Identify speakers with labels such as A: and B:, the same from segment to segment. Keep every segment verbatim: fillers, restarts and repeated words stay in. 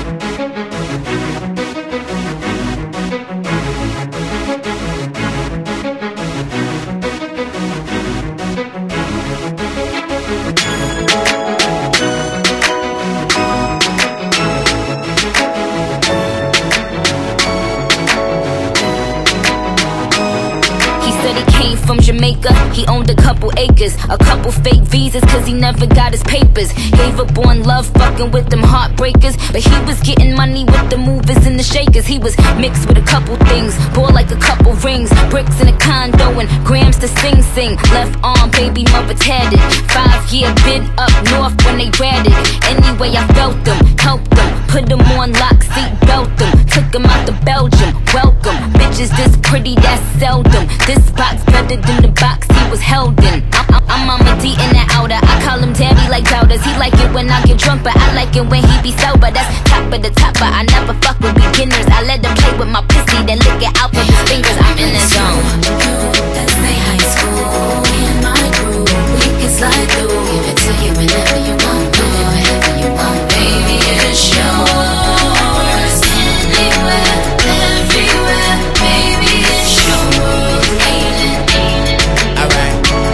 A: From Jamaica, he owned a couple acres, a couple fake visas, cause he never got his papers. Gave up on love, fucking with them heartbreakers, but he was getting money with the movers and the shakers. He was mixed with a couple things, bought like a couple rings, bricks in a condo and grams to sing sing. Left arm, baby mother tatted, five year bid up north when they ratted. Anyway, I felt them, helped them, put them on lock, seat belt them, took them out to Belgium. Welcome, bitches this pretty, that's seldom. This box better than the box he was held in. I'm, I'm Mama D in the outer. I call him Daddy like doubters. He like it when I get drunk, but I like it when he be sober. That's top of the top, but I never fuck with beginners. I let him play with my pussy, then lick it out with his fingers. I'm in the zone.
B: That's my high school, me and my crew. We can slide through. Give it to you whenever you want, do it whenever you want. Baby, it's yours. Anywhere, everywhere. Baby, it's yours. Ain't it?
C: Alright.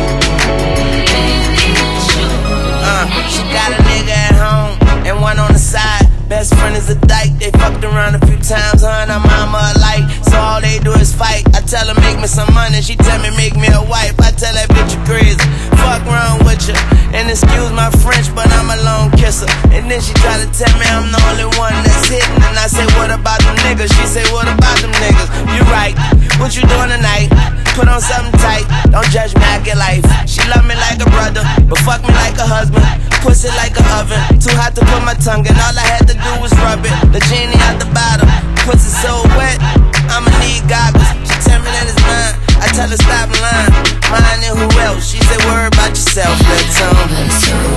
C: Uh, she got a nigga at home and one on the side. Best friend is a dyke. They fucked around a few times, her and her mama alike. So all they do is fight. I tell her make me some money, she tell me make me a wife. I tell that bitch you crazy, fuck wrong with you. And excuse my French, but I'm a lone kisser. And then she try to tell me I'm the only one that's hitting. And I say what about them niggas? She say what about them niggas? You right, what you doing tonight? Put on something tight, don't judge me, I get life. She love me like a brother, but fuck me like a husband. Pussy like a oven, too hot to put my tongue in. All I had to do was rub it, the genie out the bottom. Pussy so wet, I'ma need goggles. She tell me that it's mine, I tell her stop lying. Mine and who else? She say worry about yourself, let's um